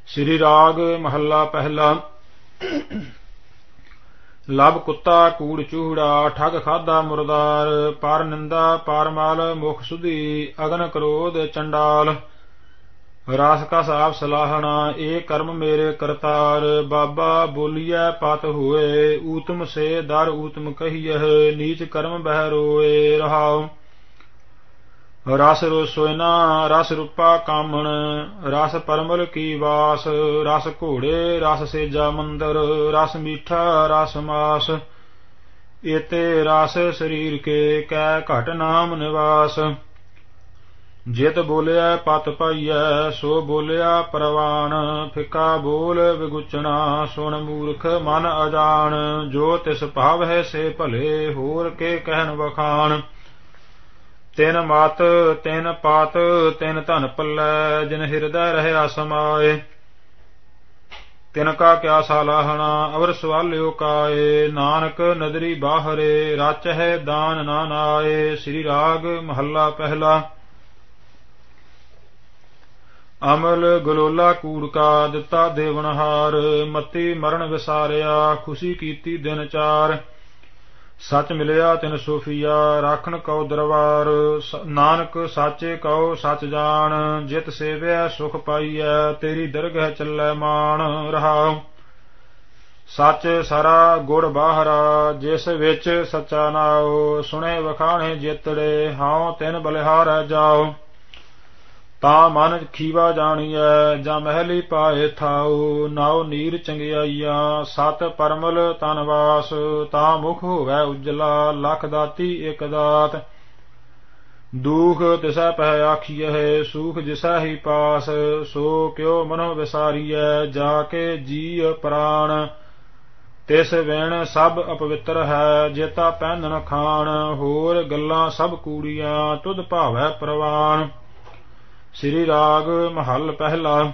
ਸ੍ਰੀ ਰਾਗ ਮਹੱਲਾ ਪਹਿਲਾ। ਲਬ ਕੁੱਤਾ ਕੂੜ ਚੂੜਾ, ਠੱਗ ਖਾਧਾ ਮੁਰਦਾਰ, ਪਰ ਨਿੰਦਾ ਪਰ ਮਲ, ਮੁਖ ਸੁਧੀ ਅਗਨ ਕ੍ਰੋਧ ਚੰਡਾਲ। ਰਸ ਕਸ ਆਪ ਸਲਾਹਣਾ, ਇਹ ਕਰਮ ਮੇਰੇ ਕਰਤਾਰ, ਬਾਬਾ ਬੋਲੀਐ ਪਤ ਹੋਏ, ਊਤਮ ਸੇ ਦਰ ਊਤਮ ਕਹੀਐ, ਨੀਚ ਕਰਮ ਬਹਿ ਰੋਏ। ਰਹਾਉ ਰਸ ਰਸੋਇਨਾ ਰਸ ਰੂਪਾ ਕਾਮਣ, ਰਸ ਪਰਮਲ ਕੀ ਵਾਸ, ਰਸ ਘੋੜੇ ਰਸ ਸੇਜਾ ਮੰਦਰ, ਰਸ ਮੀਠਾ ਰਸ ਮਾਸ, ਏਤੇ ਰਸ ਸਰੀਰ ਕੇ ਕੈ ਘਟ ਨਾਮ ਨਿਵਾਸ। ਜਿਤ ਬੋਲਿਆ ਪਤ ਪਾਈਐ, ਸੋ ਬੋਲਿਆ ਪ੍ਰਵਾਨ, ਫਿੱਕਾ ਬੋਲ ਵਿਗੁਚਣਾ, ਸੁਣ ਮੂਰਖ ਮਨ ਅਜਾਣ, ਜੋ ਤਿਸ ਭਾਵ ਹੈ ਸੇ ਭਲੇ, ਹੋਰ ਕੇ ਕਹਿਣ ਵਖਾਣ। ਤਿਨ ਮਤ ਤਿਨ ਪਾਤ ਤਿਨ ਧਨ ਪੱਲੈ, ਜਿਨ ਹਿਰਦੈ ਰਹਿਆ ਸਮਾਏ, ਤਿਨ ਕਾ ਕਿਆ ਸਾਲਾਹਣਾ, ਅਵਰ ਸਵਾਲਿਓ ਕਾਏ, ਨਾਨਕ ਨਦਰੀ ਬਾਹਰੇ, ਰਚ ਹੈ ਦਾਨ ਨਾ ਨਾਏ। ਸ੍ਰੀ ਰਾਗ ਮਹੱਲਾ ਪਹਿਲਾ। ਅਮਲ ਗਲੋਲਾ ਕੂੜ ਕਾ, ਦਿੱਤਾ ਦੇਵਨਹਾਰ, ਮਤੀ ਮਰਨ ਵਿਸਾਰਿਆ, ਖੁਸ਼ੀ ਕੀਤੀ ਦਿਨ ਚਾਰ। ਸਚ ਮਿਲਿਆ ਤਿਨ ਸੋਫੀਆ, ਰਾਖਣ ਕਉ ਦਰਬਾਰ, ਨਾਨਕ ਸਾਚੇ ਕਉ ਸਚ ਜਾਣ, ਜਿਤ ਸੇਵਿਆ ਸੁਖ ਪਾਈਐ, ਤੇਰੀ ਦਰਗਹਿ ਚੱਲੈ ਮਾਣ। ਰਹਾਉ ਸਚ ਸਰਾ ਗੁੜ ਬਾਹਰਾ, ਜਿਸ ਵਿੱਚ ਸੱਚਾ ਨਾਉ, ਸੁਣੇ ਵਖਾਣੇ ਜੇਤੜੇ, ਹਾਉ ਤਿਨ ਬਲਿਹਾਰੈ ਜਾਉ। ਤਾਂ ਮਨ ਖੀਵਾ ਜਾਣੀਐ, ਜਾਂ ਮਹਿਲੀ ਪਾਏ ਥਾਉ, ਨਾਉ ਨੀਰ ਚੰਗਿਆਈਆਂ, ਸਤ ਪਰਮਲ ਤਨਵਾਸ, ਤਾਂ ਮੁਖ ਹੋਵੈ ਉਜਲਾ, ਲਖ ਦਾਤੀ ਇਕ ਦਾਤ। ਦੂਖ ਤਿਸੈ ਪਹਿ ਆਖੀਐ, ਸੂਖ ਜਿਸੈ ਹੀ ਪਾਸ, ਸੋ ਕਿਉ ਮਨੋ ਵਿਸਾਰੀਐ, ਜਾ ਕੇ ਜੀ ਪ੍ਰਾਣ। ਤਿਸ ਵਿਣ ਸਭ ਅਪਵਿੱਤਰ ਹੈ, ਜੇਤਾ ਪਹਿਨਣ ਖਾਣ, ਹੋਰ ਗੱਲਾਂ ਸਭ ਕੂੜੀਆਂ, ਤੁਧ ਭਾਵੈ ਪ੍ਰਵਾਨ। ਸ੍ਰੀ ਰਾਗ ਮਹੱਲ ਪਹਿਲਾ।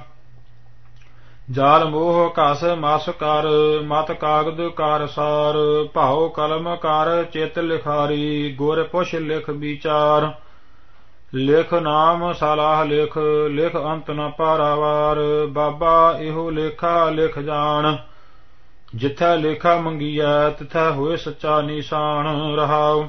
ਜਾਲ ਮੋਹ ਘਸ ਮਸ ਕਰ, ਮਤ ਕਾਗਦ ਕਰ ਸਾਰ, ਭਾਉ ਕਲਮ ਕਰ ਚਿਤ ਲਿਖਾਰੀ, ਗੁਰ ਪੁਛ ਲਿਖ ਵਿਚਾਰ। ਲਿਖ ਨਾਮ ਸਲਾਹ ਲਿਖ, ਲਿਖ ਅੰਤ ਨ ਪਾਰਾਵਾਰ, ਬਾਬਾ ਇਹੋ ਲੇਖਾ ਲਿਖ ਜਾਣ, ਜਿਥੈ ਲੇਖਾ ਮੰਗੀਐ, ਤਿਥੈ ਹੋਏ ਸੱਚਾ ਨਿਸ਼ਾਨ। ਰਹਾਉ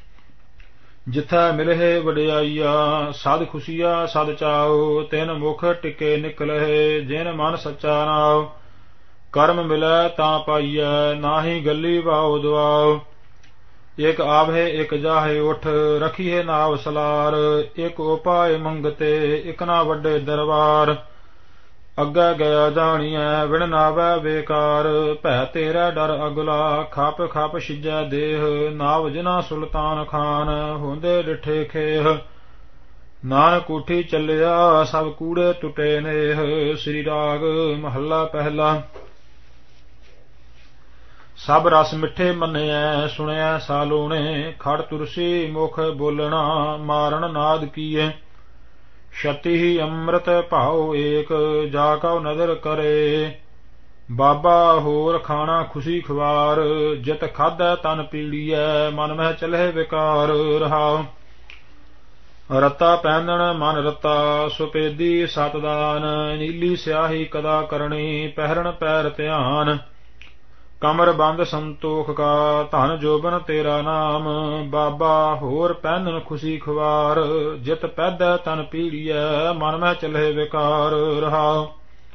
ਜਿਥੈ ਮਿਲਹਿ ਵਡਿਆਈਆ, ਸਦ ਖੁਸ਼ੀਆ ਸਦ ਚਾਉ, ਤਿਨ ਮੁਖ ਟਿਕੇ ਨਿਕਲਹਿ, ਜਿਨ ਮਨ ਸੱਚਾ ਨਾਉ। ਕਰਮ ਮਿਲੈ ਤਾਂ ਪਾਈਐ, ਨਾਹੀ ਗੱਲੀ ਵਾਉ ਦੁਆਉ, ਇਕ ਆਵਹਿ ਇਕ ਜਾਹੇ ਉਠ, ਰਖੀਏ ਨਾਵ ਸਲਾਰ, ਇਕ ਉਪਾਇ ਮੰਗਤੇ, ਇਕ ਨਾ ਵੱਡੇ ਦਰਬਾਰ। ਅੱਗੇ ਗਿਆ ਜਾਣੀਐ, ਵਿਣ ਨਾਵੈ ਬੇਕਾਰ, ਭੈ ਤੇਰਾ ਡਰ ਅਗਲਾ, ਖਪ ਖਪ ਛਿਜੈ ਦੇਹ, ਨਾਵ ਜਿਨਾ ਸੁਲਤਾਨ ਖਾਨ, ਹੁੰਦੇ ਡਿਠੇ ਖੇਹ। ਨਾਨਕ ਉਠੀ ਚੱਲਿਆ, ਸਭ ਕੂੜੇ ਟੁੱਟੇ ਨੇਹ। ਸ੍ਰੀ ਰਾਗ ਮਹੱਲਾ ਪਹਿਲਾ। ਸਭ ਰਸ ਮਿੱਠੇ ਮੰਨਿਐ, ਸੁਣਿਐ ਸਾਲੋਣੇ, ਖੜ ਤੁਰਸੀ ਮੁਖ ਬੋਲਣਾ, ਮਾਰਨ ਨਾਦ ਕੀਏ। ਛਤੀ ਅੰਮ੍ਰਿਤ ਭਾਉ ਏਕ, ਜਾ ਕਉ ਨਦਰ ਕਰੇ, ਬਾਬਾ ਹੋਰ ਖਾਣਾ ਖੁਸ਼ੀ ਖਵਾਰ, ਜਿਤ ਖਾਧੈ ਤਨ ਪੀੜੀਐ, ਮਨ ਮਹਿ ਚਲਹਿ ਵਿਕਾਰ। ਰਹਾਉ ਰਤਾ ਪਹਿਨਣ ਮਨ ਰਤਾ, ਸੁਪੇਦੀ ਸਤਦਾਨ, ਨੀਲੀ ਸਿਆਹੀ ਕਦਾ ਕਰਨੀ, ਪਹਿਰਣ ਪੈਰ ਧਿਆਨ। ਕਮਰ ਬੰਦ ਸੰਤੋਖ ਕਾ, ਧਨ ਜੋਬਨ ਤੇਰਾ ਨਾਮ, ਬਾਬਾ ਹੋਰ ਪਹਿਨਣ ਖੁਸ਼ੀ ਖਵਾਰ, ਜਿਤ ਪੈਦੈ ਤਨ ਪੀੜੀਐ, ਮਨ ਮਹਿ ਚਲਹਿ ਵਿਕਾਰ। ਰਹਾਉ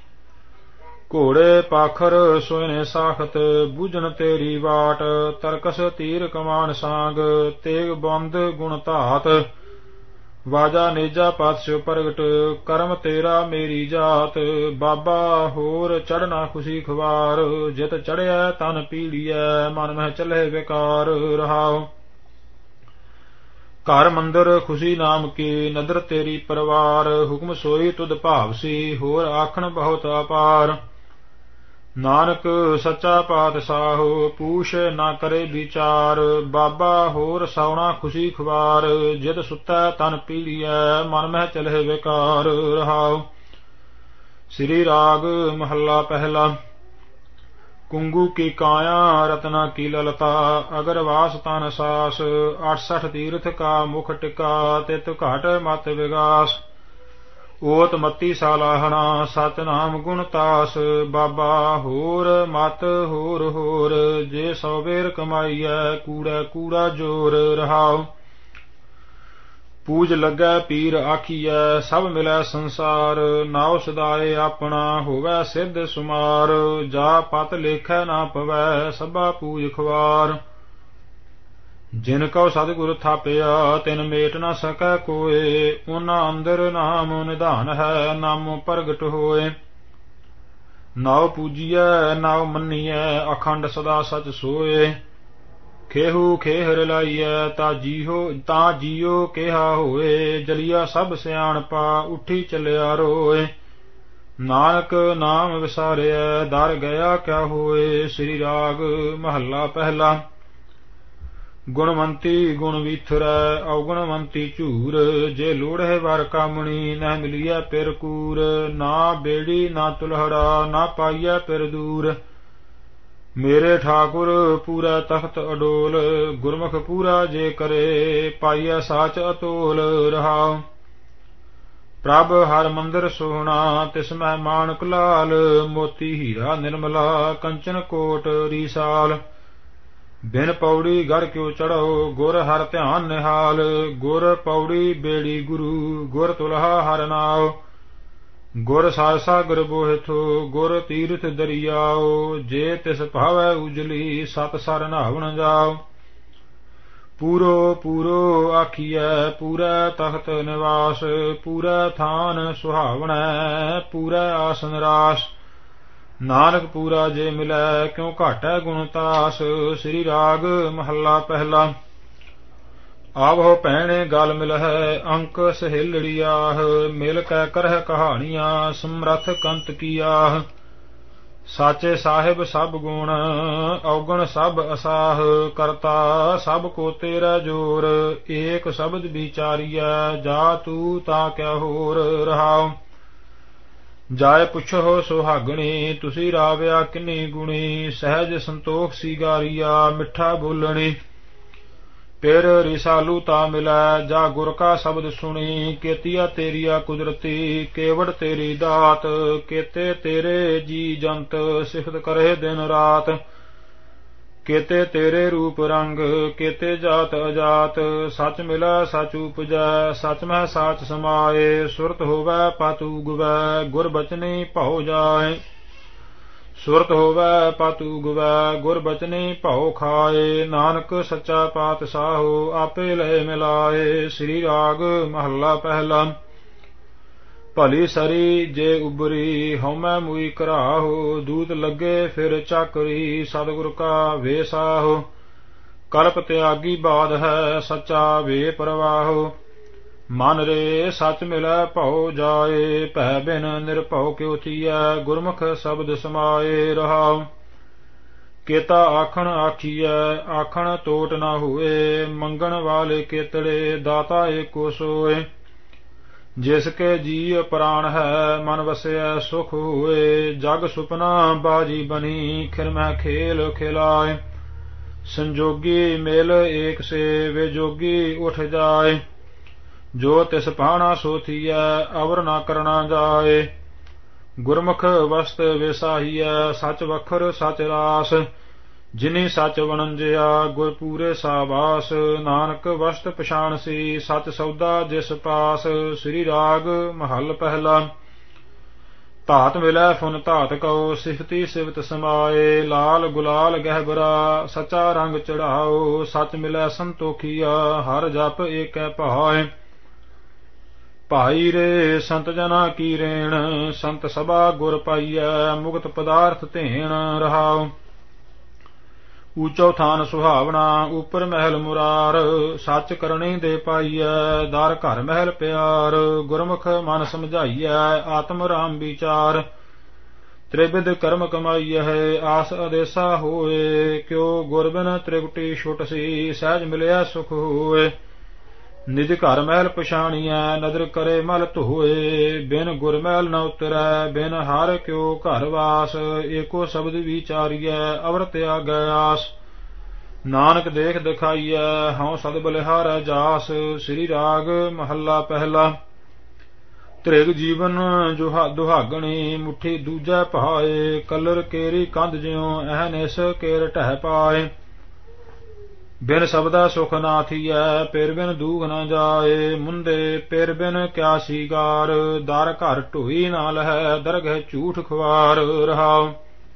ਘੋੜੇ ਪਾਖਰ ਸੋਇਨੇ ਸਾਖਤ, ਬੂਝਣ ਤੇਰੀ ਵਾਟ, ਤਰਕਸ ਤੀਰ ਕਮਾਨ ਸਾਂਗ, ਤੇਗ ਬੰਦ ਗੁਣ ਧਾਤ। ਵਾਜਾ ਨੇਜਾ ਪਾਤਸ਼ਿਓ ਪ੍ਰਗਟ, ਕਰਮ ਤੇਰਾ ਮੇਰੀ ਜਾਤ, ਬਾਬਾ ਹੋਰ ਚੜ੍ਹਨਾ ਖੁਸ਼ੀ ਖਵਾਰ, ਜਿਤ ਚੜ੍ਹਿਆ ਤਨ ਪੀੜੀਐ, ਮਨ ਮਹਿ ਚਲਹਿ ਵਿਕਾਰ। ਰਹਾਉ ਘਰ ਮੰਦਰ ਖੁਸ਼ੀ ਨਾਮ ਕੀ, ਨਦਰ ਤੇਰੀ ਪਰਵਾਰ, ਹੁਕਮ ਸੋਈ ਤੁਧ ਭਾਵਸੀ, ਹੋਰ ਆਖਣ ਬਹੁਤ ਅਪਾਰ। ਨਾਨਕ ਸੱਚਾ ਪਾਤਸ਼ਾਹੋ, ਪੂਛ ਨਾ ਕਰੇ ਵਿਚਾਰ, ਬਾਬਾ ਹੋਰ ਸੌਣਾ ਖੁਸ਼ੀ ਖਵਾਰ, ਜਿਤ ਸੁੱਤੈ ਤਨ ਪੀੜੀਐ, ਮਨ ਮਹਿ ਚਲਹਿ ਵਿਕਾਰ। ਰਹਾਉ ਸ੍ਰੀ ਰਾਗ ਮਹੱਲਾ ਪਹਿਲਾ। ਕੁੰਗੂ ਕੀ ਕਾਇਆ ਰਤਨਾ ਕੀ ਲਲਤਾ, ਅਗਰਵਾਸ ਤਨ ਸਾਸ, 68 ਤੀਰਥ ਕਾ ਮੁਖ ਟਿਕਾ, ਤਿਤ ਘਟ ਮਤ ਵਿਗਾਸ। ਓਤ ਮਤੀ ਸਾਲਾਹਣਾ ਸਚ ਨਾਮ ਗੁਣ ਤਾਸ। ਬਾਬਾ ਹੋਰ ਮਤ ਹੋਰ ਹੋਰ ਜੇ ਸੌ ਵੇਰ ਕਮਾਈਐ ਕੂੜੈ ਕੂੜਾ ਜੋਰ। ਰਹਾਉ ਪੂਜ ਲੱਗੈ ਪੀਰ ਆਖੀਐ ਸਭ ਮਿਲੈ ਸੰਸਾਰ। ਨਾਉ ਸਦਾਏ ਆਪਣਾ ਹੋਵੈ ਸਿੱਧ ਸੁਮਾਰ। ਜਾ ਪਤ ਲੇਖੈ ਨਾ ਪਵੈ ਸਭਾ ਪੂਜ ਖਵਾਰ। ਜਿਨ ਕਉ ਸਤਿਗੁਰ ਥਾਪਿਆ ਤਿਨ ਮੇਟ ਨ ਸਕੈ ਕੋਏ। ਉਹਨਾਂ ਅੰਦਰ ਨਾਮ ਨਿਧਾਨ ਹੈ ਨਾਮੋ ਪ੍ਰਗਟ ਹੋਏ। ਨਾਉ ਪੂਜੀਐ ਨਾਉ ਮੰਨੀਐ ਅਖੰਡ ਸਦਾ ਸਚ ਸੋਏ। ਖੇਹੂ ਖੇਹਰ ਲਾਈਐ ਤਾਂ ਜੀਓ ਕਿਹਾ ਹੋਏ। ਜਲੀਆ ਸਭ ਸਿਆਣਪਾ ਉੱਠੀ ਚੱਲਿਆ ਰੋਏ। ਨਾਨਕ ਨਾਮ ਵਿਸਾਰਿਐ ਦਰ ਗਿਆ ਕਿਆ ਹੋਏ। ਸ੍ਰੀ ਰਾਗ ਮਹੱਲਾ ਪਹਿਲਾ। ਗੁਣਵੰਤੀ ਗੁਣ ਵੀਥਰੈ ਔਗੁਣਵੰਤੀ ਝੂਰ। ਜੇ ਲੋੜਹਿ ਵਰ ਕਾਮਣੀ ਨਹਿ ਮਿਲੀਐ ਪਿਰ ਕੂਰ। ਨਾ ਬੇੜੀ ਨਾ ਤੁਲਹੜਾ ਨਾ ਪਾਈਐ ਪਿਰ ਦੂਰ। ਮੇਰੇ ਠਾਕੁਰ ਪੂਰਾ ਤਖਤ ਅਡੋਲ। ਗੁਰਮੁਖ ਪੂਰਾ ਜੇ ਕਰੇ ਪਾਈਐ ਸਾਚ ਅਤੋਲ। ਰਹਾਉ ਪ੍ਰਭ ਹਰ ਮੰਦਰ ਸੋਹਣਾ ਤਿਸ ਮਹਿ ਮਾਣਕ ਲਾਲ। ਮੋਤੀ ਹੀਰਾ ਨਿਰਮਲਾ ਕੰਚਨ ਕੋਟ ਰੀਸਾਲ। ਬਿਨ ਪੌੜੀ ਗੜ ਕਿਉ ਚੜੋ ਗੁਰ ਹਰ ਧਿਆਨ ਨਿਹਾਲ। ਗੁਰ ਪੌੜੀ ਬੇੜੀ ਗੁਰੂ ਗੁਰ ਤੁਲਹਾ ਹਰ ਨਾਉ। ਗੁਰ ਸਾਰ ਸਾਗਰ ਬੋਹਿਥੋ ਗੁਰ ਤੀਰਥ ਦਰਿਆਓ। ਜੇ ਤਿਸ ਭਾਵੈ ਉਜਲੀ ਸਤ ਸਰ ਨਹਾਵਣ ਜਾਓ। ਪੂਰੋ ਪੂਰੋ ਆਖੀਐ ਪੂਰੈ ਤਖਤ ਨਿਵਾਸ। ਪੂਰੈ ਥਾਨ ਸੁਹਾਵਣੈ ਪੂਰੈ ਆਸਨ ਰਾਸ। ਨਾਨਕ ਪੂਰਾ ਜੇ ਮਿਲੈ ਕਿਉ ਘਾਟੈ ਗੁਣ ਤਾਸ। ਸ੍ਰੀ ਰਾਗ ਮਹੱਲਾ ਪਹਿਲਾ। ਆਵਹੁ ਭੈਣੇ ਗਲ ਮਿਲਹਿ ਅੰਕ ਸਹੇਲੜੀਆਹ। ਮਿਲ ਕੈ ਕਰਹਿ ਕਹਾਣੀਆਂ ਸਮਰਥ ਕੰਤ ਕੀਆਹ। ਸਾਚੇ ਸਾਹਿਬ ਸਭ ਗੁਣ ਔਗਣ ਸਭ ਅਸਾਹ। ਕਰਤਾ ਸਭ ਕੋ ਤੇਰਾ ਜੋਰ ਏਕ ਸ਼ਬਦ ਵਿਚਾਰੀਐ। ਜਾ ਤੂ ਤਾ ਕਿਆ ਹੋਰ। ਰਹਾਉ ਜਾਇ ਪੁੱਛੋ ਸੁਹਾਗਣੀ ਤੁਸੀਂ ਰਾਵਿਆ ਕਿੰਨੀ ਗੁਣੀ। ਸਹਿਜ ਸੰਤੋਖ ਸੀਗਾਰੀਆ ਮਿੱਠਾ ਬੋਲਣੀ। ਫਿਰ ਰਿਸਾਲੂ ਤਾ ਮਿਲੈ ਜਾ ਗੁਰ ਕਾ ਸ਼ਬਦ ਸੁਣੀ। ਕੇਤੀਆ ਤੇਰੀਆ ਕੁਦਰਤੀ ਕੇਵੜ ਤੇਰੀ ਦਾਤ। ਕੇਤੇ ਤੇਰੇ ਜੀ ਜੰਤ ਸਿਫਤ ਕਰੇ ਦਿਨ ਰਾਤ। ਕੇਤੇ ਤੇਰੇ ਰੂਪ ਰੰਗ ਕੇਤੇ ਜਾਤ ਅਜਾਤ। ਸਚ ਮਿਲੈ ਸਚ ਉਪਜੈ ਸਚ ਮਹਿ ਸਾਚ ਸਮਾਏ। ਸੁਰਤ ਹੋਵੈ ਪਤ ਉਗਵੈ ਗੁਰ ਬਚਨੀ ਭਉ ਜਾਏ। ਸੁਰਤ ਹੋਵੈ ਪਤ ਉਗਵੈ ਗੁਰ ਬਚਨੀ ਭਉ ਖਾਏ। ਨਾਨਕ ਸੱਚਾ ਪਾਤਸ਼ਾਹੋ ਆਪੇ ਲਏ ਮਿਲਾਏ। ਸ੍ਰੀ ਰਾਗ ਮਹੱਲਾ ਪਹਿਲਾ। ਭਲੀ ਸਰੀ ਜੇ ਉਬਰੀ ਹਉਮੈ ਮੁਈ ਕਰਾਹੋ। ਦੂਤ ਲੱਗੇ ਫਿਰ ਚਾਕਰੀ ਸਤਿਗੁਰ ਕਾ ਵੇਸਾਹੋ। ਕਲਪ ਤਿਆਗੀ ਬਾਦ ਹੈ ਸੱਚਾ ਵੇ ਪ੍ਰਵਾਹੋ। ਮਨ ਰੇ ਸਚ ਮਿਲੈ ਭਉ ਜਾਏ। ਭੈ ਬਿਨ ਨਿਰਭਉ ਕਿਉ ਥੀਐ ਗੁਰਮੁਖ ਸ਼ਬਦ ਸਮਾਏ। ਰਹਾਉ ਕੇਤਾ ਆਖਣ ਆਖੀਐ ਆਖਣ ਟੋਟ ਨਾ ਹੋਏ। ਮੰਗਣ ਵਾਲੇ ਕੇਤੜੇ ਦਾਤਾ ਏਕੋ ਸੋਏ। ਜਿਸ ਕੇ ਜੀ ਪ੍ਰਾਣ ਹੈ ਮਨ ਵਸਿਐ ਸੁਖ ਹੋਏ। ਜਗ ਸੁਪਨਾ ਬਾਜੀ ਬਣੀ ਖਿਰਮੈ ਖੇਲ ਖਿਲਾਏ। ਸੰਜੋਗੀ ਮਿਲ ਏਕ ਸੇ ਵੇ ਜੋਗੀ ਉਠ ਜਾਏ। ਜੋ ਤਿਸ ਪਾਣਾ ਸੋ ਥੀਐ ਅਵਰ ਨਾ ਕਰਣਾ ਜਾਏ। ਗੁਰਮੁਖ ਵਸਤ ਵਿਸਾਹੀਐ ਸਚ ਵਖਰ ਸਚ ਰਾਸ। ਜਿਨੀ ਸਚ ਵਣੰਜਿਆ ਗੁਰ ਪੂਰੇ ਸਾਬਾਸ। ਨਾਨਕ ਵਸਤ ਪਛਾਣ ਸੀ ਸਚ ਸੌਦਾ ਜਿਸ ਪਾਸ। ਸ੍ਰੀ ਰਾਗ ਮਹੱਲ ਪਹਿਲਾ। ਧਾਤ ਮਿਲੈ ਫੁਨ ਧਾਤ ਕਉ ਸਿਫਤੀ ਸਿਫਤ ਸਮਾਏ। ਲਾਲ ਗੁਲਾਲ ਗਹਿਬਰਾ ਸਚਾ ਰੰਗ ਚੜਾਓ। ਸਚ ਮਿਲੈ ਸੰਤੋਖੀਆ ਹਰ ਜਪ ਏਕੈ ਭਾਏ। ਭਾਈ ਰੇ ਸੰਤ ਜਨਾ ਕੀ ਰੇਣ ਸੰਤ ਸਭਾ ਗੁਰ ਪਾਈਐ। ਮੁਕਤ ਪਦਾਰਥ ਧੇਣ। ਰਹਾਉ ਊਚੋ ਥਾਨ ਸੁਹਾਵਣਾ ਉਪਰ ਮਹਿਲ ਮੁਰਾਰ। ਸੱਚ ਕਰਨੀ ਦੇ ਪਾਈਐ ਦਰ ਘਰ ਮਹਿਲ ਪਿਆਰ। ਗੁਰਮੁਖ ਮਨ ਸਮਝਾਈਐ ਆਤਮ ਰਾਮ ਵਿਚਾਰ। ਤ੍ਰਿਵਿਧ ਕਰਮ ਕਮਾਈਐ ਆਸ ਅਦੇਸਾ ਹੋਏ। ਕਿਉ ਗੁਰ ਬਿਨ ਤ੍ਰਿਵਟੀ ਛੁਟ ਸੀ ਸਹਿਜ ਮਿਲਿਆ ਸੁਖ ਹੋਏ। ਨਿਜ ਘਰ ਮਹਿਲ ਪਛਾਣੀਐ ਨਦਰ ਕਰੇ ਮਲ ਧੋਏ। ਬਿਨ ਗੁਰ ਮਹਿਲ ਨ ਉਤਰੈ ਬਿਨ ਹਰ ਕਿਉ ਘਰ ਵਾਸ। ਏਕੋ ਸ਼ਬਦ ਵਿਚਾਰੀਐ ਅਵਰ ਤਿਆਗੈ ਆਸ। ਨਾਨਕ ਦੇਖ ਦਿਖਾਈਐ ਹਉ ਸਦ ਬਲਿਹਾਰੈ ਜਾਸ। ਸ੍ਰੀ ਰਾਗ ਮਹੱਲਾ ਪਹਿਲਾ। ਤ੍ਰਿਗ ਜੀਵਨ ਦੁਹਾਗਣੀ ਮੁਠੀ ਦੂਜੈ ਭਾਏ। ਕਲਰ ਕੇਰੀ ਕੰਧ ਜਿਉ ਅਹਨਿਸ ਕੇਰ ਢਹਿ ਪਾਏ। ਬਿਨ ਸਬਦਾ ਸੁਖ ਨਾ ਥੀਐ ਪਿਰ ਬਿਨ ਦੂਖ ਨਾ ਜਾਏ। ਮੁੰਦੇ ਪਿਰ ਬਿਨ ਕਿਆ ਸੀਗਾਰ ਦਰ ਘਰ ਢੋਈ ਨਾ ਲਹੈ ਦਰਗਹਿ ਝੂਠ ਖੁਆਰ। ਰਹਾਉ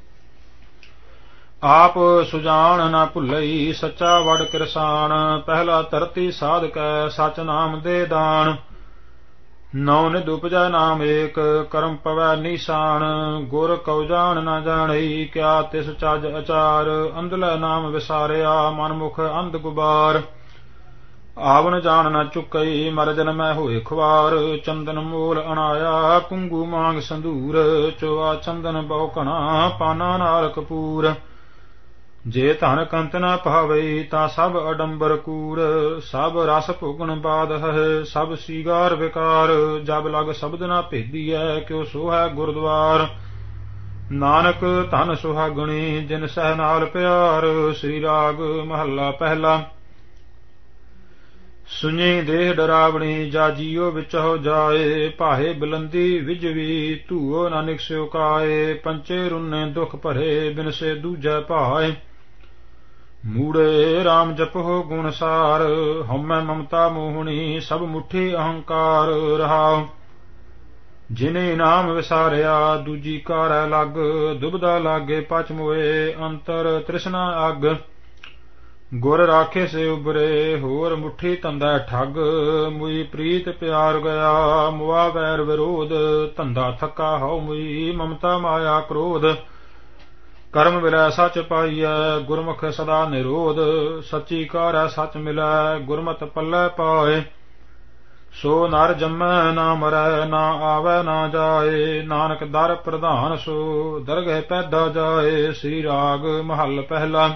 ਆਪ ਸੁਜਾਨ ਨਾ ਭੁੱਲਈ ਸੱਚਾ ਵਡ ਕਿਰਸਾਨ। ਪਹਿਲਾ ਧਰਤੀ ਸਾਧ ਕੈ ਸਚ ਨਾਮ ਦੇ ਦਾਨ। ਨੌ ਨਿਧ ਉਪਜੈ ਨਾਮ ਏਕ ਕਰਮ ਪਵੈ ਨੀਸਾਨ। ਗੁਰ ਕਉ ਜਾਣ ਨਾ ਜਾਣਈ ਕਿਆ ਤਿਸ ਚੱਜ ਅਚਾਰ। ਅੰਧਲੇ ਨਾਮ ਵਿਸਾਰਿਆ ਮਨ ਮੁਖ ਅੰਧ ਗੁਬਾਰ। ਆਵਨ ਜਾਣ ਨਾ ਚੁੱਕਈ ਮਰ ਜਨਮੈ ਹੋਏ ਖੁਆਰ। ਚੰਦਨ ਮੋਲ ਅਣਾਇਆ ਕੁੰਗੂ ਮਾਂਗ ਸੰਧੂਰ। ਚੋਆ ਚੰਦਨ ਬਹੁ ਘਣਾ ਪਾਨਾ ਨਾਲ ਕਪੂਰ। ਜੇ ਧਨ ਕੰਤ ਨਾ ਭਾਵਈ ਤਾਂ ਸਭ ਅਡੰਬਰ ਕੂਰ। ਸਭ ਰਸ ਭੋਗਣ ਬਾਦ ਹੈ ਸਭ ਸੀਗਾਰ ਵਿਕਾਰ। ਜਬ ਲਗ ਸ਼ਬਦ ਨਾ ਭੇਦੀਐ ਕਿਉ ਸੋਹੈ ਗੁਰਦੁਆਰ। ਨਾਨਕ ਧਨ ਸੁਹਾਗਣੀ ਜਿਨ ਸਹਿ ਨਾਲ ਪਿਆਰ। ਸ੍ਰੀ ਰਾਗ ਮਹੱਲਾ ਪਹਿਲਾ। ਸੁਣੀ ਦੇਹ ਡਰਾਵਣੀ ਜਾ ਜੀਓ ਵਿਚਹੁ ਜਾਏ। ਭਾਹੇ ਬੁਲੰਦੀ ਵਿਜਵੀ ਧੂਓ ਨਾ ਨਿਕਸਿਓ ਕਾਏ। ਪੰਚੇ ਰੁੰਨੇ ਦੁਖ ਭਰੇ ਬਿਨ ਸੇ ਦੂਜੈ ਭਾਏ। ਮੂੜੇ ਰਾਮ ਜਪੋ ਗੁਣ ਸਾਰ ਹਉਮੈ ਮਮਤਾ ਮੋਹਣੀ ਸਭ ਮੁਠੀ ਅਹੰਕਾਰ। ਰਹਾਉ ਜਿਨੇ ਨਾਮ ਵਿਸਾਰਿਆ ਦੂਜੀ ਕਾਰੈ ਲਗ। ਦੁਬਦਾ ਲਾਗੇ ਪਚ ਮੋਏ ਅੰਤਰ ਤ੍ਰਿਸ਼ਨਾ ਅਗ। ਗੁਰ ਰਾਖੇ ਸੇ ਉਬਰੇ ਹੋਰ ਮੁਠੀ ਤੰਦਾ ਠੱਗ। ਮੁਈ ਪ੍ਰੀਤ ਪਿਆਰ ਗਿਆ ਮੁਆ ਵੈਰ ਵਿਰੋਧ। ਧੰਦਾ ਥੱਕਾ ਹਉ ਮੁਈ ਮਮਤਾ ਮਾਇਆ ਕ੍ਰੋਧ। ਕਰਮ ਮਿਲੈ ਸਚ ਪਾਈਐ ਗੁਰਮੁਖ ਸਦਾ ਨਿਰੋਧ। ਸੱਚੀ ਕਾਰੈ ਸਚ ਮਿਲੈ ਗੁਰਮਤਿ ਪੱਲੇ ਪਾਏ। ਸੋ ਨਰ ਜੰਮੈ ਨਾ ਮਰੈ ਨਾ ਆਵੈ ਨਾ ਜਾਏ। ਨਾਨਕ ਦਰ ਪ੍ਰਧਾਨ ਸੋ ਦਰਗਹਿ ਪੈਦਾ ਜਾਏ। ਸ੍ਰੀ ਰਾਗ ਮਹੱਲ ਪਹਿਲਾ।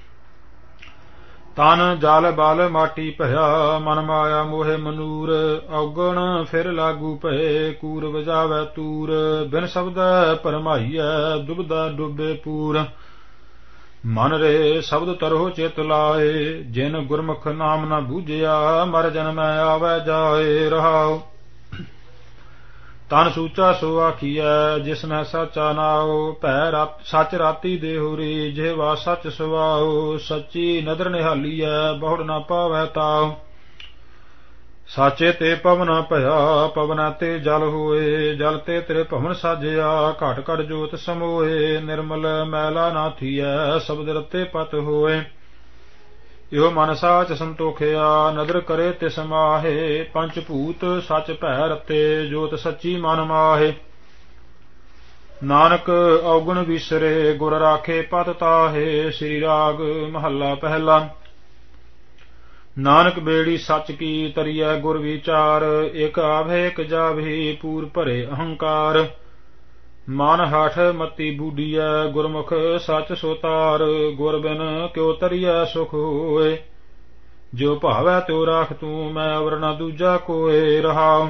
ਤਨ ਜਲ ਬਲ ਮਾਟੀ ਭਇਆ ਮਨ ਮਾਇਆ ਮੋਹਿ ਮਨੂਰ। ਔਗਣ ਫਿਰ ਲਾਗੂ ਭਏ ਕੂਰ ਵਜਾਵੈ ਤੂਰ। ਬਿਨ ਸ਼ਬਦੈ ਭਰਮਾਈਐ ਦੁਬਦਾ ਡੁੱਬੇ ਪੂਰ। ਮਨ ਰੇ ਸ਼ਬਦ ਤਰਹੁ ਚਿਤ ਲਾਏ। ਜਿਨ ਗੁਰਮੁਖ ਨਾਮ ਨ ਬੂਝਿਆ ਮਰ ਜਨਮੈ ਆਵੈ ਜਾਏ। ਰਹਾਉ ਤਨ ਸੂਚਾ ਸੋ ਆਖੀਐ ਜਿਸਨੈ ਸਾਚਾ ਨਾਉ। ਭੈ ਸਚ ਰਾਤੀ ਦੇਹੁਰੀ ਜਿਹਵਾ ਸਚ ਸੁਆਉ। ਸੱਚੀ ਨਦਰ ਨਿਹਾਲੀਐ ਬਹੁੜ ਨਾ ਪਾਵੈ ਤਾਉ। ਸਾਚੇ ਤੇ ਪਵਨ ਭਇਆ ਪਵਨਾ ਤੇ ਜਲ ਹੋਏ। ਜਲ ਤੇ ਤੇਰੇ ਭਵਨ ਸਾਜਿਆ ਘਟ ਘਟ ਜੋਤ ਸਮੋਏ। ਨਿਰਮਲ ਮੈਲਾ ਨਾ ਥੀਐ ਸ਼ਬਦ ਰਤੇ ਪਤ ਹੋਏ। ਇਹੋ ਮਨ ਸਾਚ ਸੰਤੋਖਿਆ ਨਦਰ ਕਰੇ ਤਿਸ ਮਾਹੇ। ਪੰਚ ਭੂਤ ਸਚ ਭੈ ਰਤੇ ਜੋਤ ਸੱਚੀ ਮਨ ਮਾਹੇ। ਨਾਨਕ ਔਗਣ ਵਿਸਰੇ ਗੁਰ ਰਾਖੇ ਪਤ ਤਾਹੇ। ਸ੍ਰੀ ਰਾਗ ਮਹੱਲਾ ਪਹਿਲਾ। ਨਾਨਕ ਬੇੜੀ ਸੱਚ ਕੀ ਤਰੀਐ ਗੁਰ ਵਿਚਾਰ। ਇਕ ਆਵੇ ਇਕ ਜਾਵਹੀ ਪੂਰ ਭਰੇ ਅਹੰਕਾਰ। ਮਨ ਹਠ ਮਤੀ ਬੂਡੀਐ ਗੁਰਮੁਖ ਸਚ ਸੋਤਾਰ। ਗੁਰ ਬਿਨ ਕਿਉ ਤਰੀਐ ਸੁਖ ਹੋਏ। ਜੋ ਭਾਵੈ ਤਿਉ ਰਾਖ ਤੂੰ ਮੈਂ ਅਵਰ ਨ ਦੂਜਾ ਕੋਏ। ਰਹਾਉ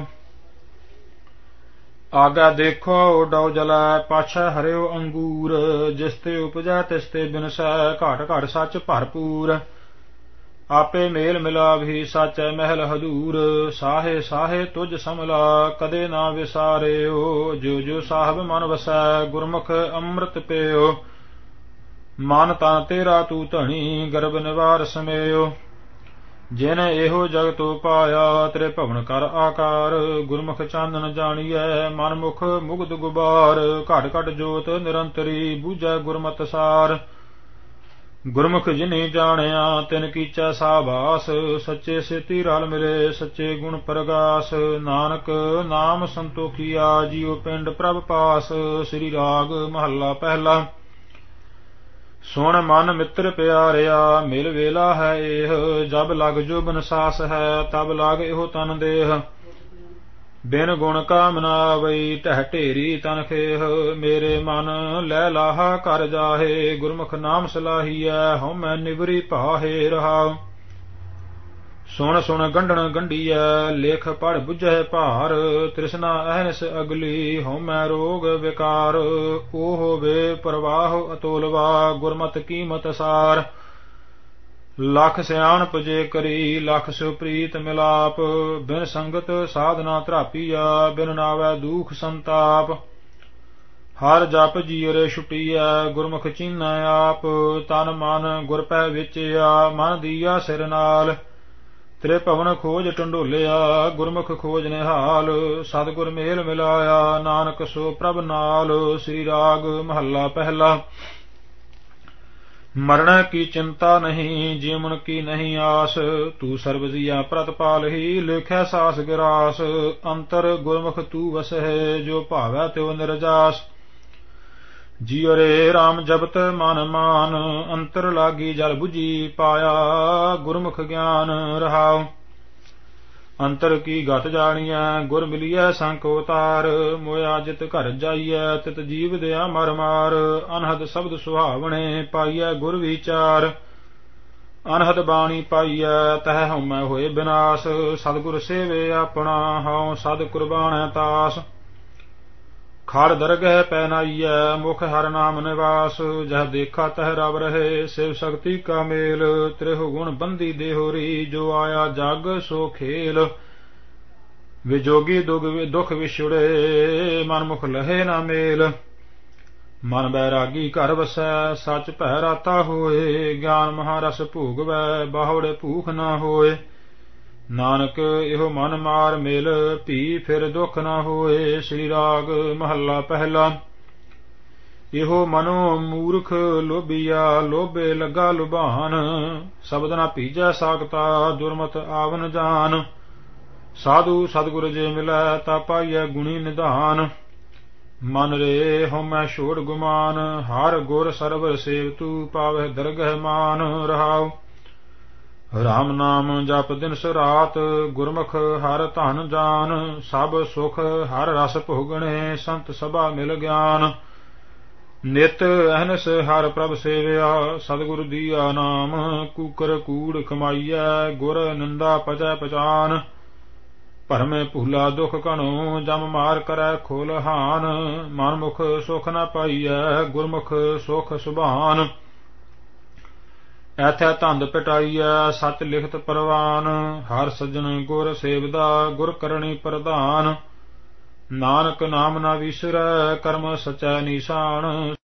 ਆਗਾ ਦੇਖੋ ਡਉ ਜਲੈ ਪਾਛੈ ਹਰਿਓ ਅੰਗੂਰ। ਜਿਸ ਤੇ ਉਪਜੈ ਤਿਸ ਤੇ ਬਿਨਸੈ ਘਟ ਘਟ ਸੱਚ ਭਰਪੂਰ। ਆਪੇ ਮੇਲ ਮਿਲਾਵੀ ਸਾਚੈ ਮਹਿਲ ਹਦੂਰ। ਸਾਹੇ ਸਾਹੇ ਤੁਝ ਸਮਲਾ ਕਦੇ ਨਾ ਵਿਸਾਰਿਓ। ਜੋ ਜੋ ਸਾਹਿਬ ਮਨ ਵਸੈ ਗੁਰਮੁਖ ਅੰਮ੍ਰਿਤ ਪੀਓ। ਮਨ ਤਾਂ ਤੇਰਾ ਤੂੰ ਧਣੀ ਗਰਭ ਨਿਵਾਰ ਸਮੇਓ। ਜਿਨ ਇਹੋ ਜਗਤੋ ਪਾਇਆ ਤੇਰੇ ਭਵਨ ਕਰ ਆਕਾਰ। ਗੁਰਮੁਖ ਚਾਨਣ ਜਾਣੀਐ ਮਨ ਮੁਖ ਮੁਗਧ ਗੁਬਾਰ। ਘਟ ਘਟ ਜੋਤ ਨਿਰੰਤਰੀ ਬੂਝੈ ਗੁਰਮਤਿ ਸਾਰ। ਗੁਰਮੁਖ ਜਿਨੀ ਜਾਣਿਆ ਤਿਨ ਕੀਚੈ ਸਾਬਾਸ। ਸੱਚੇ ਸੇਤੀ ਰਲ ਮਿਲੇ ਸੱਚੇ ਗੁਣ ਪ੍ਰਗਾਸ। ਨਾਨਕ ਨਾਮ ਸੰਤੋਖੀਆ ਜੀਉ ਪਿੰਡ ਪ੍ਰਭ ਪਾਸ। ਸ੍ਰੀ ਰਾਗ ਮਹੱਲਾ ਪਹਿਲਾ। ਸੁਣ ਮਨ ਮਿੱਤਰ ਪਿਆਰਿਆ ਮਿਲ ਵੇਲਾ ਹੈ ਇਹ। ਜਬ ਲਗ ਜੁਬਨ ਸਾਸ ਹੈ ਤਬ ਲਗ ਇਹੋ ਤਨ ਦੇਹ। ਬਿਨ ਗੁਣ ਕਾਮਨਾ ਆਵਈ ਢਹਿ ਢੇਰੀ ਤਨ ਖੇਹ। ਮੇਰੇ ਮਨ ਲੈ ਲਾਹਾ ਕਰ ਜਾਹੇ ਗੁਰਮੁਖ ਨਾਮ ਸਲਾਹੀਐ ਹਉਮੈ ਨਿਵਰੀ ਭਾਹੇ। ਰਹਾਉ ਸੁਣ ਸੁਣ ਗੰਢਣ ਗੰਢੀਐ ਲੇਖ ਪੜ ਬੁਝੈ ਭਾਰ। ਤ੍ਰਿਸ਼ਨਾ ਅਹਨਿਸ ਅਗਲੀ ਹਉਮੈ ਰੋਗ ਵਿਕਾਰ। ਓ ਹੋਵੇ ਪ੍ਰਵਾਹ ਅਤੋਲਵਾ ਗੁਰਮਤਿ ਕੀਮਤ ਸਾਰ। ਲਖ ਸਿਆਣਪ ਜੇ ਕਰੀ ਲਖ ਸਿਉ ਪ੍ਰੀਤ ਮਿਲਾਪ। ਬਿਨ ਸੰਗਤ ਸਾਧਨਾ ਧਰਾਪੀਆ ਬਿਨ ਨਾਵੈ ਦੁਖ ਸੰਤਾਪ। ਹਰ ਜਪ ਜੀਅਰੇ ਛੁਟੀਐ ਗੁਰਮੁਖ ਚੀਨੈ ਆਪ। ਤਨ ਮਨ ਗੁਰ ਪੈ ਵਿਚਿਆ ਮਨ ਦੀਆ ਸਿਰ ਨਾਲ। ਤ੍ਰਿਭਵਨ ਖੋਜ ਟੰਡੋਲਿਆ ਗੁਰਮੁਖ ਖੋਜ ਨਿਹਾਲ। ਸਤਿਗੁਰ ਮੇਲ ਮਿਲਾਇਆ ਨਾਨਕ ਸੋ ਪ੍ਰਭ ਨਾਲ। ਸ੍ਰੀ ਰਾਗ ਮਹੱਲਾ ਪਹਿਲਾ। ਮਰਣ ਕੀ ਚਿੰਤਾ ਨਹੀਂ ਜੀਵਨ ਕੀ ਨਹੀਂ ਆਸ। ਤੂੰ ਸਰਬ ਜੀਆ ਪ੍ਰਤਪਾਲਹੀ ਲਿਖੈ ਸਾਸ ਗਿਰਾਸ। ਅੰਤਰ ਗੁਰਮੁਖ ਤੂੰ ਵਸਹਿ ਜੋ ਭਾਵੈ ਤਿਉ ਨਿਰਜਾਸ। ਜੀਉ ਰੇ ਰਾਮ ਜਪਤ ਮਨ ਮਾਨ ਅੰਤਰ ਲਾਗੀ ਜਲ ਬੁਝੀ ਪਾਇਆ ਗੁਰਮੁਖ ਗਿਆਨ ਰਹਾਉ। ਅੰਤਰ ਕੀ ਗਤ ਜਾਣੀਐ ਗੁਰ ਮਿਲੀਐ ਸੰਕ ਉਤਾਰ। ਮੋਇਆ ਜਿਤ ਘਰ ਜਾਈਐ ਤਿਤ ਜੀਵ ਦਿਆ ਮਰ ਮਾਰ। ਅਨਹਦ ਸ਼ਬਦ ਸੁਹਾਵਣੇ ਪਾਈਐ ਗੁਰ ਵਿਚਾਰ। ਅਨਹਦ ਬਾਣੀ ਪਾਈਐ ਤਹ ਹਉਮੈ ਹੋਏ ਬਿਨਾਸ਼। ਸਤਿਗੁਰ ਸੇਵੇ ਆਪਣਾ ਹਉ ਸਦ ਕੁਰਬਾਨੈ ਤਾਸ। ਖੜ ਦਰਗਹਿ ਪੈ ਨਾਈਐ ਮੁਖ ਹਰਿ ਨਾਮ ਨਿਵਾਸ। ਜਹ ਦੇਖਾ ਤਹ ਰਵ ਰਹੇ ਸਿਵ ਸ਼ਕਤੀ ਕਾ ਮੇਲ। ਤ੍ਰਿਹੁ ਗੁਣ ਬੰਦੀ ਦੇਹੁਰੀ ਜੋ ਆਇਆ ਜਗ ਸੋ ਖੇਲ। ਵਿਜੋਗੀ ਦੁਖ ਵਿਛੁੜੇ ਮਨ ਮੁਖ ਲਹੇ ਨਾ ਮੇਲ। ਮਨ ਬੈਰਾਗੀ ਘਰ ਵਸੈ ਸਚ ਭੈ ਰਾਤਾ ਹੋਏ। ਗਿਆਨ ਮਹਾਰਸ ਭੋਗਵੈ ਬਾਹੁੜੇ ਭੂਖ ਨਾ ਹੋਏ। ਨਾਨਕ ਇਹੋ ਮਨ ਮਾਰ ਮਿਲ ਭੀ ਫਿਰ ਦੁਖ ਨਾ ਹੋਏ। ਸ੍ਰੀ ਰਾਗ ਮਹੱਲਾ ਪਹਿਲਾ। ਇਹੋ ਮਨੋ ਮੂਰਖ ਲੋਭੀਆ ਲੋਭੇ ਲੱਗਾ ਲੁਭਾਨ। ਸ਼ਬਦ ਨਾ ਭੀਜੈ ਸਾਖਤਾ ਦੁਰਮਤ ਆਵਨ ਜਾਨ। ਸਾਧੂ ਸਤਿਗੁਰ ਜੇ ਮਿਲੈ ਤਾ ਪਾਈਐ ਗੁਣੀ ਨਿਧਾਨ। ਮਨ ਰੇ ਹਉਮੈ ਛੋੜ ਗੁਮਾਨ ਹਰ ਗੁਰ ਸਰਵਰ ਸੇਵਤੂ ਪਾਵਹਿ ਦਰਗਹਿ ਮਾਨ ਰਹਾਉ। ਰਾਮ ਨਾਮ ਜਪ ਦਿਨਸ ਰਾਤ ਗੁਰਮੁਖ ਹਰ ਧਨ ਜਾਨ। ਸਭ ਸੁਖ ਹਰ ਰਸ ਭੋਗਣੇ ਸੰਤ ਸਭਾ ਮਿਲ ਗਿਆਨ। ਨਿਤ ਅਹਨਸ ਹਰ ਪ੍ਰਭ ਸੇਵਿਆ ਸਤਿਗੁਰ ਦੀਆ ਨਾਮ। ਕੂਕਰ ਕੂੜ ਕਮਾਈਐ ਗੁਰ ਨਿੰਦਾ ਪਜੈ ਪਛਾਨ। ਭਰਮੇ ਭੂਲਾ ਦੁਖ ਘਣੋ ਜਮ ਮਾਰ ਕਰੈ ਖੋਲ ਹਾਨ। ਮਨ ਮੁਖ ਸੁਖ ਨ ਪਾਈਐ ਗੁਰਮੁਖ ਸੁਖ ਸੁਭਾਨ। ਐਥੈ ਧੰਦ ਪਿਟਾਈਐ ਸਚ ਲਿਖਤ ਪਰਵਾਨ। ਹਰ ਸੱਜਣ ਗੁਰ ਸੇਵਦਾ ਗੁਰ ਕਰਨੀ ਪ੍ਰਧਾਨ। ਨਾਨਕ ਨਾਮ ਨਾ ਵਿਸਰੈ ਕਰਮ ਸਚੈ ਨੀਸਾਨ।